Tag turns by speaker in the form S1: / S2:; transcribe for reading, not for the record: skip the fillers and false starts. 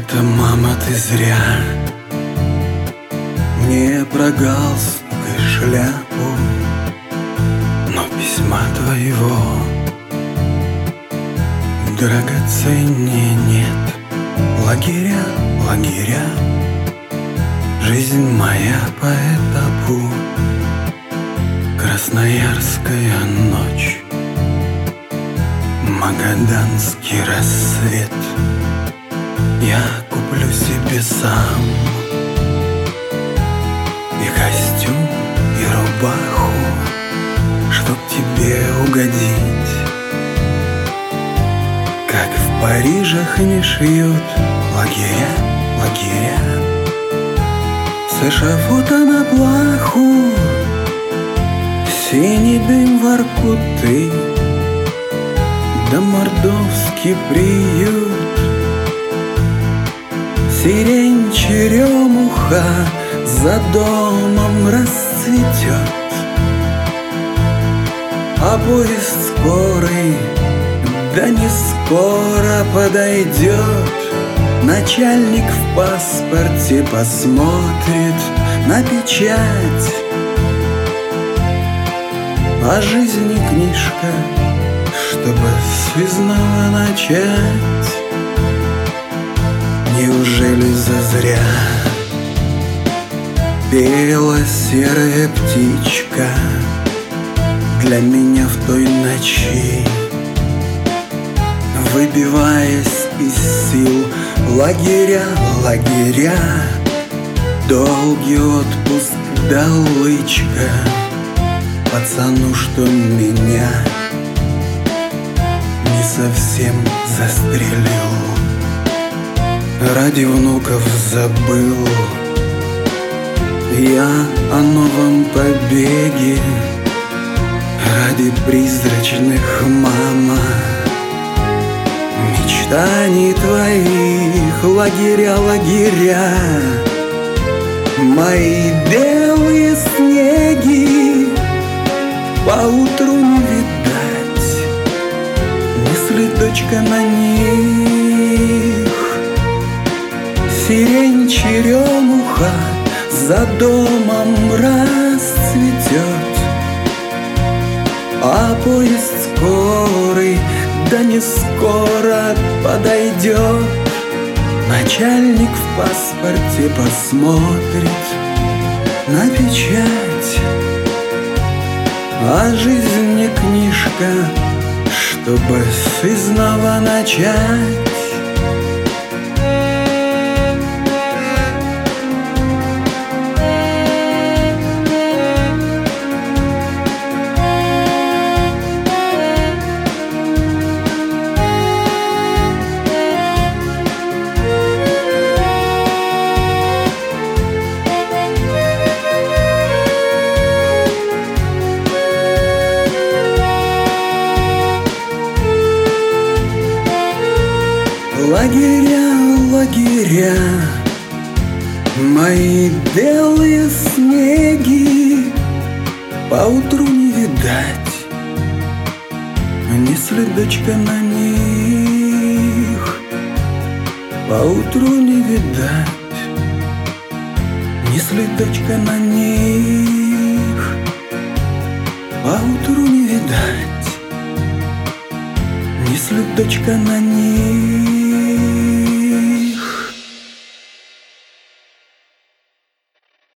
S1: Это, мама, ты зря не про галстук и шляпу, но письма твоего драгоценнее нет. Лагеря, лагеря, жизнь моя по этапу. Красноярская ночь, магаданский рассвет. Я куплю себе сам и костюм, и рубаху, чтоб тебе угодить. Как в Парижах не шьют лагеря, лагеря, с эшафота на плаху, синий дым Воркуты, да мордовский приют. Сирень черемуха за домом расцветет, а поезд скорый, да не скоро подойдет. Начальник в паспорте посмотрит на печать, о жизни книжка, чтобы связного начать. Неужели зазря пела серая птичка для меня в той ночи, выбиваясь из сил? Лагеря, лагеря, долгий отпуск дал лычка пацану, что меня не совсем застрелил. Ради внуков забыл я о новом побеге, ради призрачных, мама, мечтаний твоих. Лагеря, лагеря, мои белые снеги, поутру не видать ни следочка на них. Сирень черемуха за домом расцветет, а поезд скорый, да не скоро подойдет. Начальник в паспорте посмотрит на печать, а жизнь не книжка, чтобы изнова начать. Лагеря, лагеря, мои белые снеги, поутру не видать ни следочка на них. Поутру не видать ни следочка на них. Поутру не видать ни следочка на них.